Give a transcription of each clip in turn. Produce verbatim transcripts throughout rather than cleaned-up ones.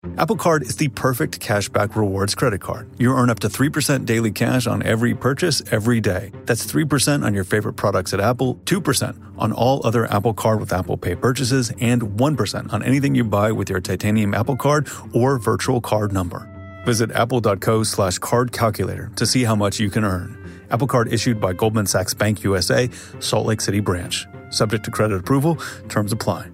Apple Card is the perfect cashback rewards credit card. You earn up to three percent daily cash on every purchase every day. That's three percent on your favorite products at Apple, two percent on all other Apple Card with Apple Pay purchases, and one percent on anything you buy with your titanium Apple Card or virtual card number. Visit apple.co slash card calculator to see how much you can earn. Apple Card issued by Goldman Sachs Bank U S A, Salt Lake City branch. Subject to credit approval. Terms apply.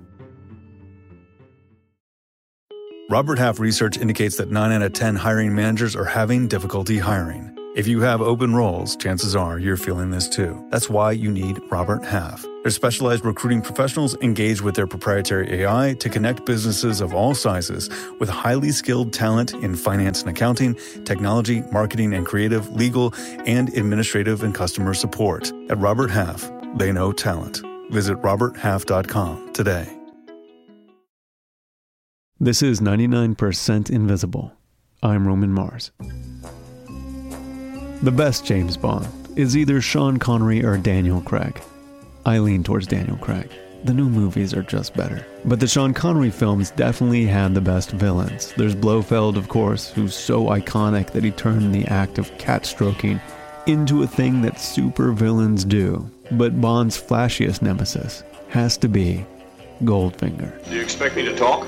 Robert Half research indicates that nine out of ten hiring managers are having difficulty hiring. If you have open roles, chances are you're feeling this too. That's why you need Robert Half. Their specialized recruiting professionals engage with their proprietary A I to connect businesses of all sizes with highly skilled talent in finance and accounting, technology, marketing and creative, legal, and administrative and customer support. At Robert Half, they know talent. Visit robert half dot com today. This is ninety-nine percent Invisible. I'm Roman Mars. The best James Bond is either Sean Connery or Daniel Craig. I lean towards Daniel Craig. The new movies are just better. But the Sean Connery films definitely had the best villains. There's Blofeld, of course, who's so iconic that he turned the act of cat stroking into a thing that super villains do. But Bond's flashiest nemesis has to be Goldfinger. Do you expect me to talk?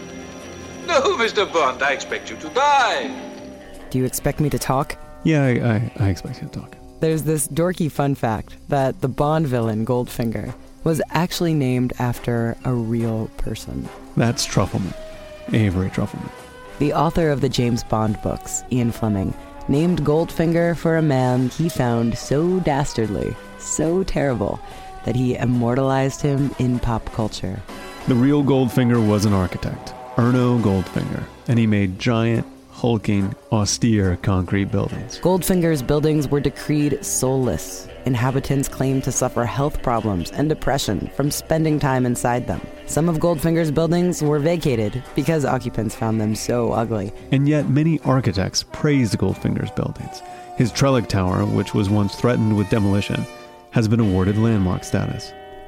No, Mister Bond, I expect you to die. Do you expect me to talk? Yeah, I, I, I expect you to talk. There's this dorky fun fact that the Bond villain, Goldfinger, was actually named after a real person. That's Truffleman. Avery Truffleman. The author of the James Bond books, Ian Fleming, named Goldfinger for a man he found so dastardly, so terrible, that he immortalized him in pop culture. The real Goldfinger was an architect, Erno Goldfinger, and he made giant, hulking, austere concrete buildings. Goldfinger's buildings were decreed soulless. Inhabitants claimed to suffer health problems and depression from spending time inside them. Some of Goldfinger's buildings were vacated because occupants found them so ugly. And yet many architects praised Goldfinger's buildings. His Trellick Tower, which was once threatened with demolition, has been awarded landmark status.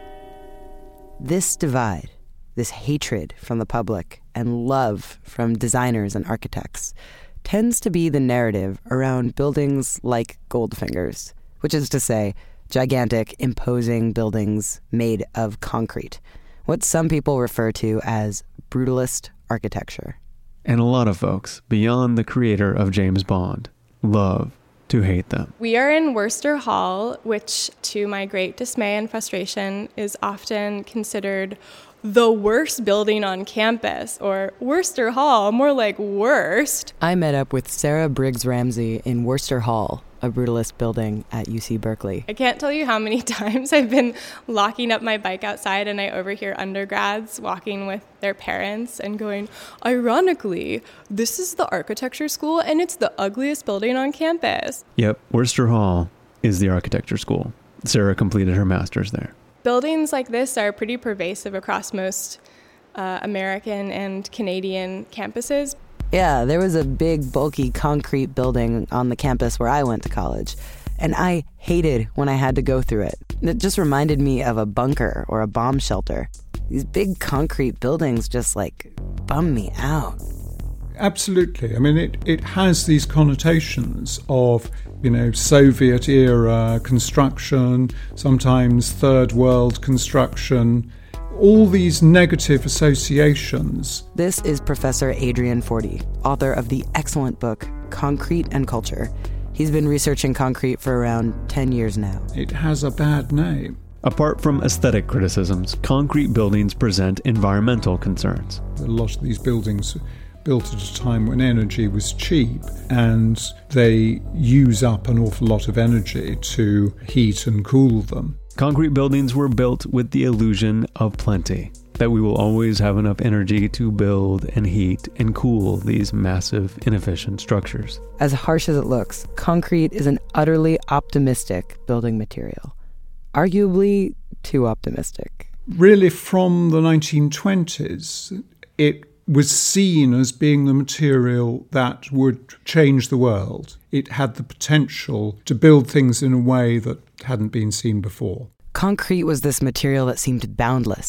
This divide, this hatred from the public and love from designers and architects, tends to be the narrative around buildings like Goldfinger's, which is to say, gigantic, imposing buildings made of concrete, what some people refer to as brutalist architecture. And a lot of folks, beyond the creator of James Bond, love to hate them. We are in Worcester Hall, which, to my great dismay and frustration, is often considered the worst building on campus, or Worcester Hall, more like worst. I met up with Sarah Briggs Ramsey in Worcester Hall, a brutalist building at U C Berkeley. I can't tell you how many times I've been locking up my bike outside and I overhear undergrads walking with their parents and going, ironically, this is the architecture school and it's the ugliest building on campus. Yep, Worcester Hall is the architecture school. Sarah completed her master's there. Buildings like this are pretty pervasive across most uh, American and Canadian campuses. Yeah, there was a big, bulky concrete building on the campus where I went to college, and I hated when I had to go through it. It just reminded me of a bunker or a bomb shelter. These big concrete buildings just, like, bum me out. Absolutely. I mean, it, it has these connotations of, you know, Soviet-era construction, sometimes third world construction, all these negative associations. This is Professor Adrian Forty, author of the excellent book, Concrete and Culture. He's been researching concrete for around ten years now. It has a bad name. Apart from aesthetic criticisms, concrete buildings present environmental concerns. A lot of these buildings built at a time when energy was cheap, and they use up an awful lot of energy to heat and cool them. Concrete buildings were built with the illusion of plenty, that we will always have enough energy to build and heat and cool these massive, inefficient structures. As harsh as it looks, concrete is an utterly optimistic building material. Arguably too optimistic. Really, from the nineteen twenties, it was seen as being the material that would change the world. It had the potential to build things in a way that hadn't been seen before. Concrete was this material that seemed boundless.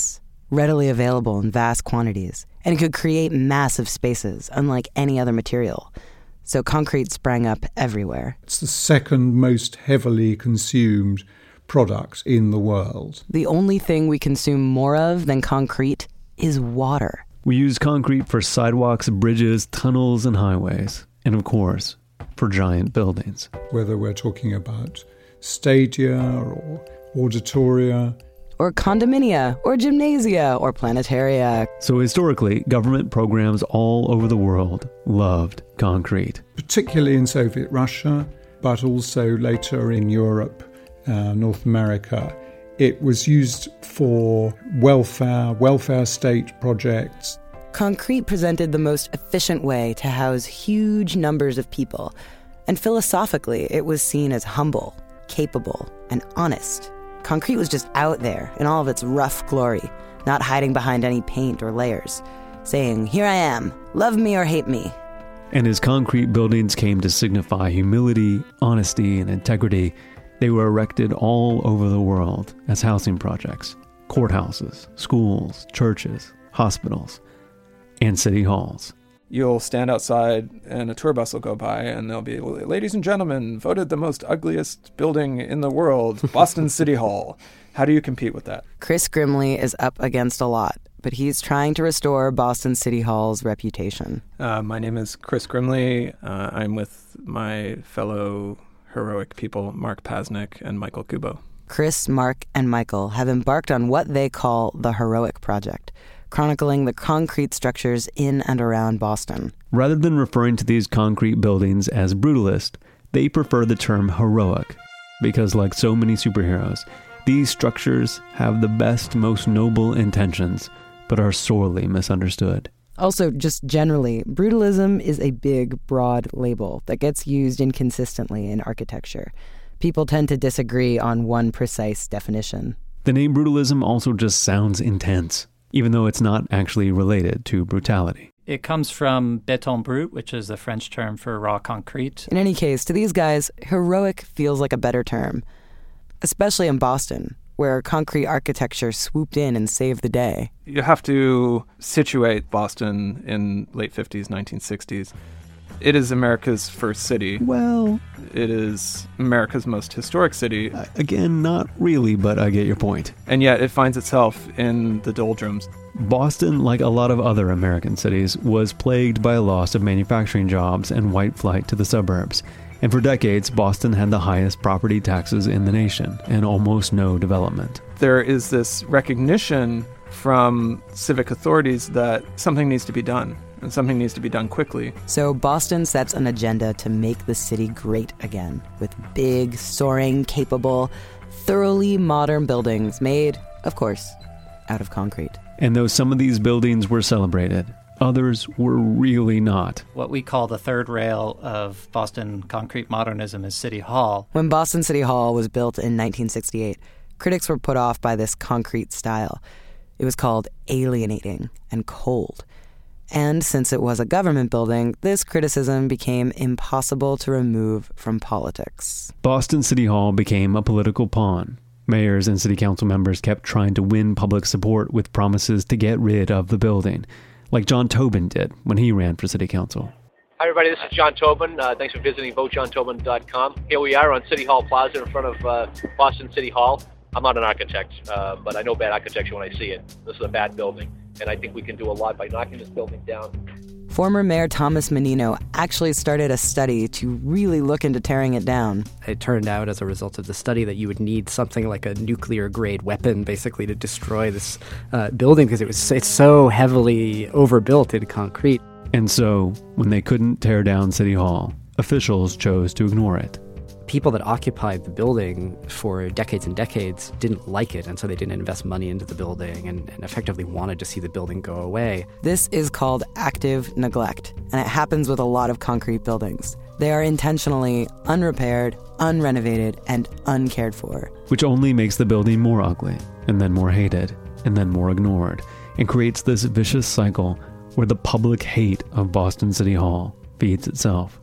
readily available in vast quantities, and it could create massive spaces, unlike any other material. So concrete sprang up everywhere. It's the second most heavily consumed product in the world. The only thing we consume more of than concrete is water. We use concrete for sidewalks, bridges, tunnels, and highways. And of course, for giant buildings. Whether we're talking about stadia or auditoria, or condominia, or gymnasia, or planetaria. So historically, government programs all over the world loved concrete. Particularly in Soviet Russia, but also later in Europe, uh, North America. It was used for welfare, welfare state projects. Concrete presented the most efficient way to house huge numbers of people. And philosophically, it was seen as humble, capable, and honest. Concrete was just out there in all of its rough glory, not hiding behind any paint or layers, saying, "Here I am, love me or hate me." And as concrete buildings came to signify humility, honesty, and integrity, they were erected all over the world as housing projects, courthouses, schools, churches, hospitals, and city halls. You'll stand outside and a tour bus will go by and they'll be, "Ladies and gentlemen, voted the most ugliest building in the world, Boston City Hall." How do you compete with that? Chris Grimley is up against a lot, but he's trying to restore Boston City Hall's reputation. Uh, my name is Chris Grimley. Uh, I'm with my fellow heroic people, Mark Pasnick and Michael Kubo. Chris, Mark, and Michael have embarked on what they call the Heroic Project, chronicling the concrete structures in and around Boston. Rather than referring to these concrete buildings as brutalist, they prefer the term heroic, because like so many superheroes, these structures have the best, most noble intentions, but are sorely misunderstood. Also, just generally, brutalism is a big, broad label that gets used inconsistently in architecture. People tend to disagree on one precise definition. The name brutalism also just sounds intense, even though it's not actually related to brutality. It comes from béton brut, which is the French term for raw concrete. In any case, to these guys, heroic feels like a better term, especially in Boston, where concrete architecture swooped in and saved the day. You have to situate Boston in late fifties, nineteen sixties. It is America's first city. Well, it is America's most historic city. Uh, again, not really, but I get your point. And yet it finds itself in the doldrums. Boston, like a lot of other American cities, was plagued by a loss of manufacturing jobs and white flight to the suburbs. And for decades, Boston had the highest property taxes in the nation and almost no development. There is this recognition from civic authorities that something needs to be done. And something needs to be done quickly. So Boston sets an agenda to make the city great again, with big, soaring, capable, thoroughly modern buildings made, of course, out of concrete. And though some of these buildings were celebrated, others were really not. What we call the third rail of Boston concrete modernism is City Hall. When Boston City Hall was built in nineteen sixty-eight, critics were put off by this concrete style. It was called alienating and cold. And since it was a government building, this criticism became impossible to remove from politics. Boston City Hall became a political pawn. Mayors and city council members kept trying to win public support with promises to get rid of the building, like John Tobin did when he ran for city council. Hi, everybody. This is John Tobin. Uh, thanks for visiting vote john tobin dot com. Here we are on City Hall Plaza in front of uh, Boston City Hall. I'm not an architect, uh, but I know bad architecture when I see it. This is a bad building, and I think we can do a lot by knocking this building down. Former Mayor Thomas Menino actually started a study to really look into tearing it down. It turned out as a result of the study that you would need something like a nuclear-grade weapon, basically, to destroy this uh, building because it was it's so heavily overbuilt in concrete. And so, when they couldn't tear down City Hall, officials chose to ignore it. People that occupied the building for decades and decades didn't like it, and so they didn't invest money into the building and, and effectively wanted to see the building go away. This is called active neglect, and it happens with a lot of concrete buildings. They are intentionally unrepaired, unrenovated, and uncared for. Which only makes the building more ugly, and then more hated, and then more ignored, and creates this vicious cycle where the public hate of Boston City Hall feeds itself.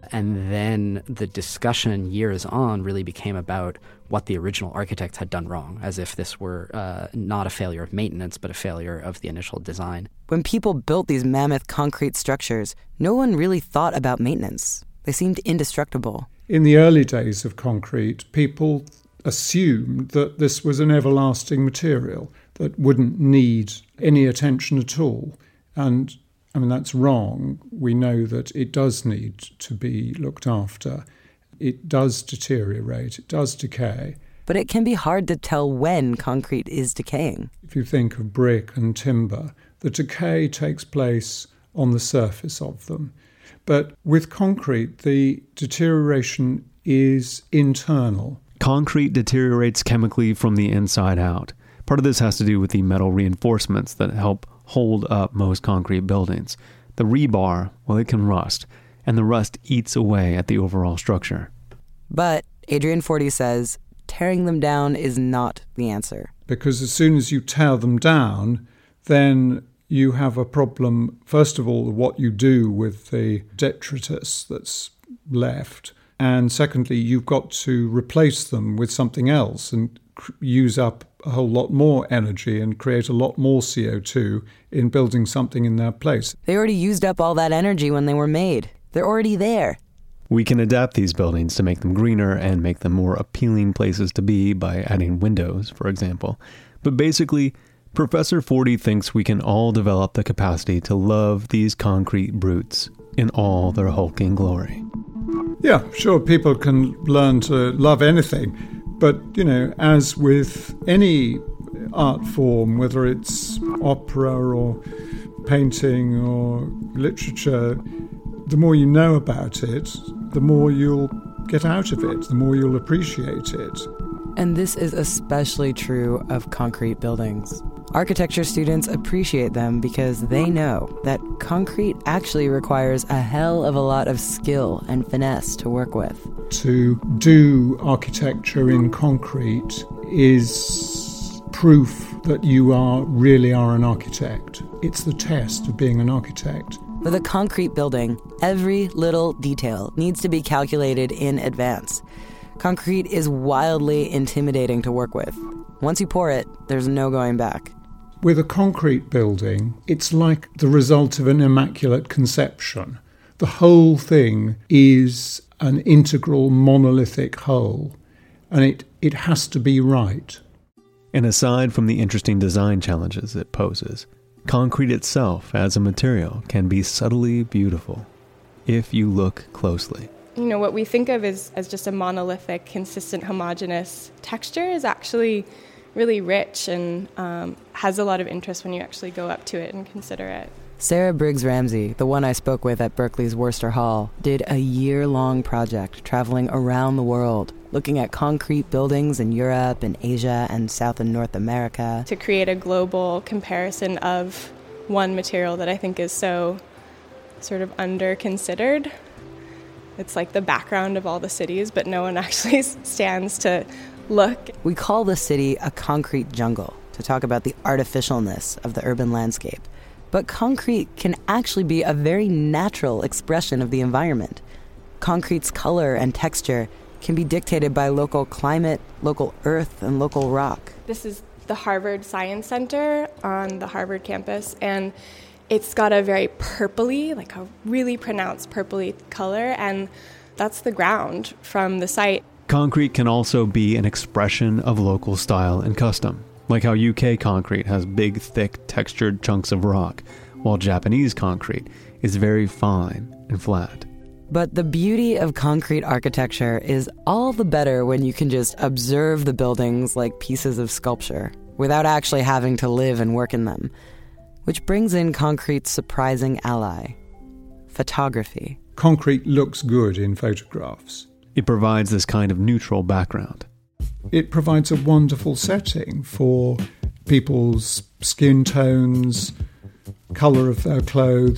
and then the discussion years on really became about what the original architects had done wrong, as if this were uh, not a failure of maintenance, but a failure of the initial design. When people built these mammoth concrete structures, no one really thought about maintenance. They seemed indestructible. In the early days of concrete, people assumed that this was an everlasting material that wouldn't need any attention at all. And, I mean, that's wrong. We know that it does need to be looked after. It does deteriorate, it does decay. But it can be hard to tell when concrete is decaying. If you think of brick and timber, the decay takes place on the surface of them. But with concrete, the deterioration is internal. Concrete deteriorates chemically from the inside out. Part of this has to do with the metal reinforcements that help hold up most concrete buildings. The rebar, well, it can rust, and the rust eats away at the overall structure. But Adrian Forty says tearing them down is not the answer. Because as soon as you tear them down, then you have a problem, first of all, what you do with the detritus that's left. And secondly, you've got to replace them with something else and cr- use up a whole lot more energy and create a lot more C O two in building something in their place. They already used up all that energy when they were made. They're already there. We can adapt these buildings to make them greener and make them more appealing places to be by adding windows, for example. But basically, Professor Forty thinks we can all develop the capacity to love these concrete brutes in all their hulking glory. Yeah, sure, people can learn to love anything. But, you know, as with any art form, whether it's opera or painting or literature, the more you know about it, the more you'll get out of it, the more you'll appreciate it. And this is especially true of concrete buildings. Architecture students appreciate them because they know that concrete actually requires a hell of a lot of skill and finesse to work with. To do architecture in concrete is proof that you are really are an architect. It's the test of being an architect. With a concrete building, every little detail needs to be calculated in advance. Concrete is wildly intimidating to work with. Once you pour it, there's no going back. With a concrete building, it's like the result of an immaculate conception. The whole thing is an integral monolithic whole, and it, it has to be right. And aside from the interesting design challenges it poses, concrete itself as a material can be subtly beautiful if you look closely. You know, what we think of as, as just a monolithic, consistent, homogeneous texture is actually really rich and um, has a lot of interest when you actually go up to it and consider it. Sarah Briggs Ramsey, the one I spoke with at Berkeley's Worcester Hall, did a year-long project traveling around the world, looking at concrete buildings in Europe and Asia and South and North America. To create a global comparison of one material that I think is so sort of under-considered. It's like the background of all the cities, but no one actually stands to look. We call the city a concrete jungle to talk about the artificialness of the urban landscape. But concrete can actually be a very natural expression of the environment. Concrete's color and texture can be dictated by local climate, local earth, and local rock. This is the Harvard Science Center on the Harvard campus, and it's got a very purpley, like a really pronounced purpley color, and that's the ground from the site. Concrete can also be an expression of local style and custom, like how U K concrete has big, thick, textured chunks of rock, while Japanese concrete is very fine and flat. But the beauty of concrete architecture is all the better when you can just observe the buildings like pieces of sculpture, without actually having to live and work in them. Which brings in concrete's surprising ally, photography. Concrete looks good in photographs. It provides this kind of neutral background. It provides a wonderful setting for people's skin tones, colour of their clothes.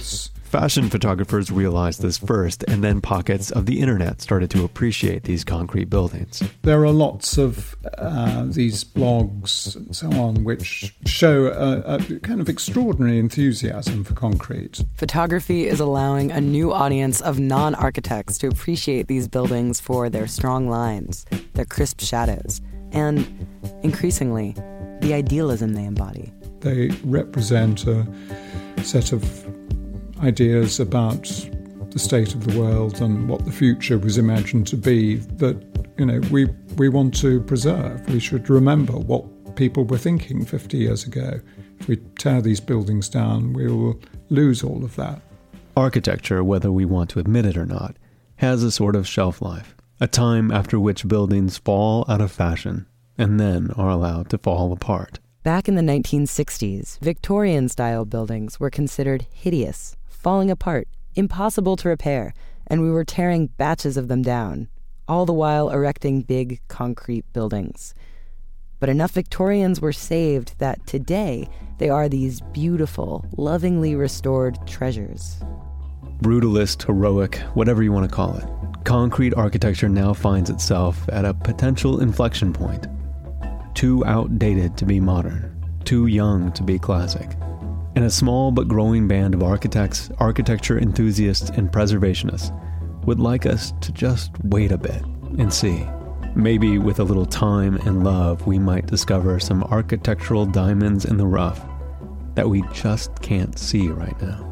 Fashion photographers realized this first, and then pockets of the internet started to appreciate these concrete buildings. There are lots of uh, these blogs and so on which show a, a kind of extraordinary enthusiasm for concrete. Photography is allowing a new audience of non-architects to appreciate these buildings for their strong lines, their crisp shadows, and, increasingly, the idealism they embody. They represent a set of ideas about the state of the world and what the future was imagined to be that, you know, we we want to preserve. We should remember what people were thinking fifty years ago. If we tear these buildings down, we will lose all of that. Architecture, whether we want to admit it or not, has a sort of shelf life, a time after which buildings fall out of fashion and then are allowed to fall apart. Back in the nineteen sixties, Victorian-style buildings were considered hideous, falling apart, impossible to repair, and we were tearing batches of them down, all the while erecting big concrete buildings. But enough Victorians were saved that today they are these beautiful, lovingly restored treasures. Brutalist, heroic, whatever you want to call it, concrete architecture now finds itself at a potential inflection point. Too outdated to be modern, too young to be classic. And a small but growing band of architects, architecture enthusiasts, and preservationists would like us to just wait a bit and see. Maybe with a little time and love, we might discover some architectural diamonds in the rough that we just can't see right now.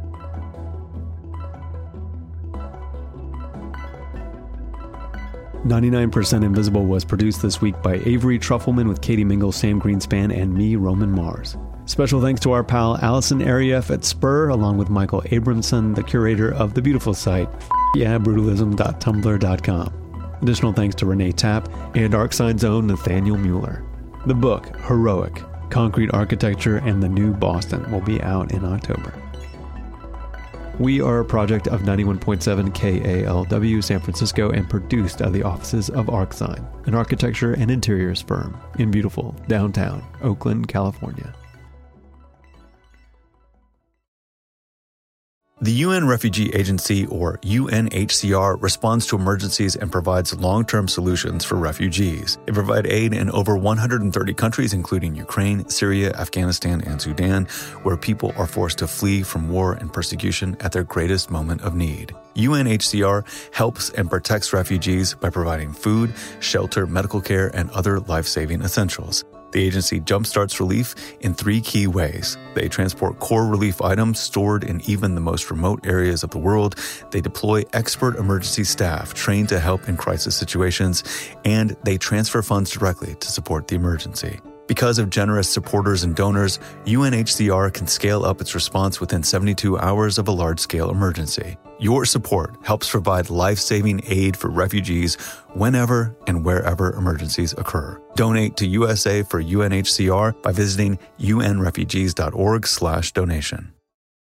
ninety-nine percent Invisible was produced this week by Avery Trufelman with Katie Mingle, Sam Greenspan, and me, Roman Mars. Special thanks to our pal Allison Arieff at Spur, along with Michael Abramson, the curator of the beautiful site yeah brutalism dot tumblr dot com. Additional thanks to Renee Tapp and ArcSign's own Nathaniel Mueller. The book, Heroic, Concrete Architecture and the New Boston, will be out in October. We are a project of ninety-one point seven K A L W San Francisco and produced out of the offices of ArcSign, an architecture and interiors firm in beautiful downtown Oakland, California. The U N Refugee Agency, or U N H C R, responds to emergencies and provides long-term solutions for refugees. They provide aid in over one hundred thirty countries, including Ukraine, Syria, Afghanistan, and Sudan, where people are forced to flee from war and persecution at their greatest moment of need. U N H C R helps and protects refugees by providing food, shelter, medical care, and other life-saving essentials. The agency jumpstarts relief in three key ways. They transport core relief items stored in even the most remote areas of the world. They deploy expert emergency staff trained to help in crisis situations, and they transfer funds directly to support the emergency. Because of generous supporters and donors, U N H C R can scale up its response within seventy-two hours of a large-scale emergency. Your support helps provide life-saving aid for refugees whenever and wherever emergencies occur. Donate to U S A for U N H C R by visiting unrefugees.org slash donation.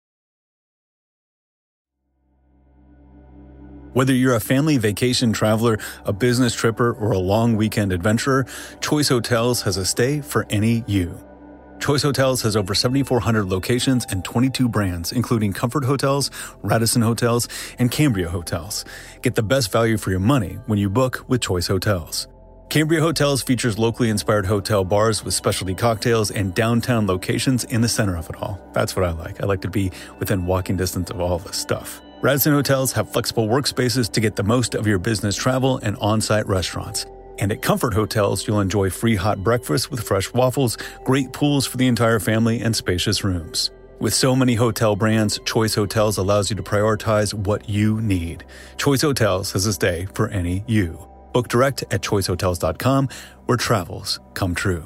Whether you're a family vacation traveler, a business tripper, or a long weekend adventurer, Choice Hotels has a stay for any you. Choice Hotels has over seventy-four hundred locations and twenty-two brands, including Comfort Hotels, Radisson Hotels, and Cambria Hotels. Get the best value for your money when you book with Choice Hotels. Cambria Hotels features locally inspired hotel bars with specialty cocktails and downtown locations in the center of it all. That's what I like. I like to be within walking distance of all this stuff. Radisson Hotels have flexible workspaces to get the most of your business travel and on-site restaurants. And at Comfort Hotels, you'll enjoy free hot breakfast with fresh waffles, great pools for the entire family, and spacious rooms. With so many hotel brands, Choice Hotels allows you to prioritize what you need. Choice Hotels has a stay for any you. Book direct at choice hotels dot com, where travels come true.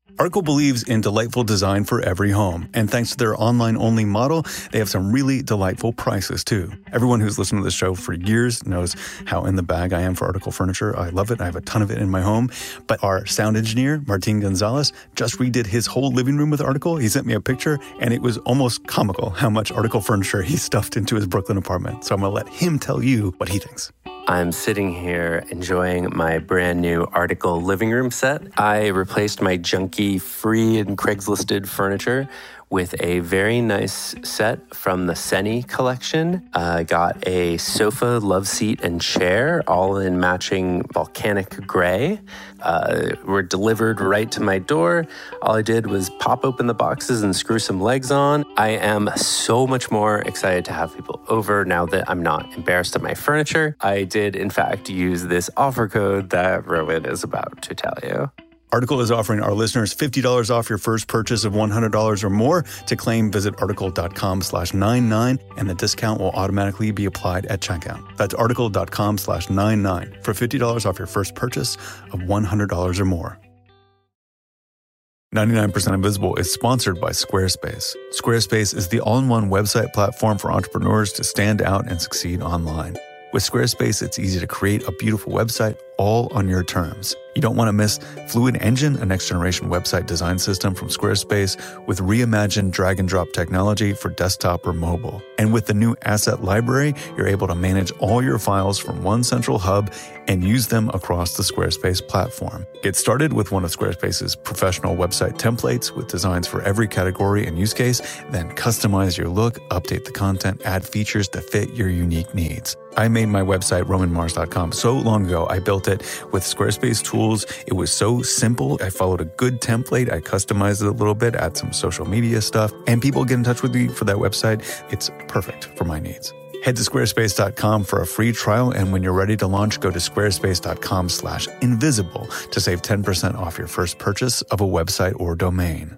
Article believes in delightful design for every home, and thanks to their online-only model, they have some really delightful prices too. Everyone who's listened to this show for years knows how in the bag I am for Article furniture. I love it. I have a ton of it in my home. But our sound engineer, Martin Gonzalez, just redid his whole living room with Article. He sent me a picture, and it was almost comical how much Article furniture he stuffed into his Brooklyn apartment. So I'm going to let him tell you what he thinks. I'm sitting here enjoying my brand new Article living room set. I replaced my junky free and Craigslisted furniture with a very nice set from the Seni collection. I uh, got a sofa, love seat, and chair, all in matching volcanic gray. Uh, were delivered right to my door. All I did was pop open the boxes and screw some legs on. I am so much more excited to have people over now that I'm not embarrassed of my furniture. I did, in fact, use this offer code that Rowan is about to tell you. Article is offering our listeners fifty dollars off your first purchase of one hundred dollars or more. To claim, visit article.com slash 99, and the discount will automatically be applied at checkout. That's article.com slash 99 for fifty dollars off your first purchase of one hundred dollars or more. ninety-nine percent Invisible is sponsored by Squarespace. Squarespace is the all-in-one website platform for entrepreneurs to stand out and succeed online. With Squarespace, it's easy to create a beautiful website all on your terms. You don't want to miss Fluid Engine, a next-generation website design system from Squarespace with reimagined drag-and-drop technology for desktop or mobile. And with the new Asset Library, you're able to manage all your files from one central hub and use them across the Squarespace platform. Get started with one of Squarespace's professional website templates with designs for every category and use case, then customize your look, update the content, add features to fit your unique needs. I made my website, roman mars dot com, so long ago. I built it with Squarespace tools. It was so simple. I followed a good template. I customized it a little bit, add some social media stuff, and people get in touch with me for that website. It's perfect for my needs. Head to squarespace dot com for a free trial, and when you're ready to launch, go to squarespace.com slash invisible to save ten percent off your first purchase of a website or domain.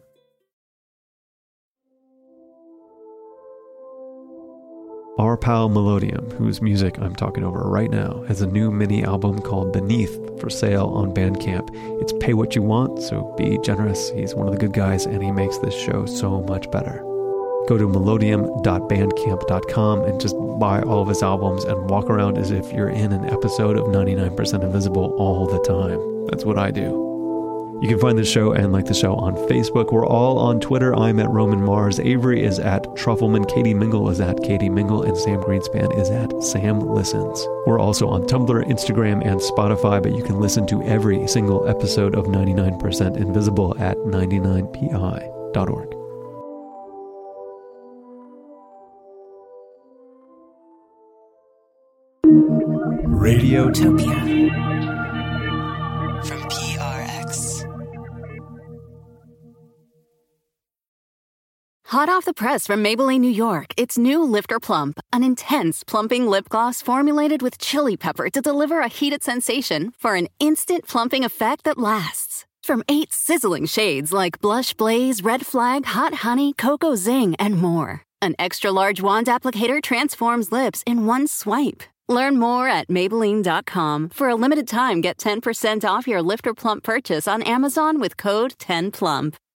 Our pal Melodium, whose music I'm talking over right now, has a new mini album called Beneath for sale on Bandcamp. It's pay what you want, so be generous. He's one of the good guys, and he makes this show so much better. Go to melodium dot bandcamp dot com and just buy all of his albums and walk around as if you're in an episode of ninety-nine percent Invisible all the time. That's what I do. You can find the show and like the show on Facebook. We're all on Twitter. I'm at Roman Mars. Avery is at Truffleman. Katie Mingle is at Katie Mingle. And Sam Greenspan is at Sam Listens. We're also on Tumblr, Instagram, and Spotify, but you can listen to every single episode of ninety-nine percent Invisible at ninety-nine p i dot org. Radiotopia from P R X. Hot off the press from Maybelline, New York, it's new Lifter Plump, an intense plumping lip gloss formulated with chili pepper to deliver a heated sensation for an instant plumping effect that lasts. From eight sizzling shades like Blush Blaze, Red Flag, Hot Honey, Cocoa Zing, and more. An extra-large wand applicator transforms lips in one swipe. Learn more at Maybelline dot com. For a limited time, get ten percent off your Lifter Plump purchase on Amazon with code ten plump.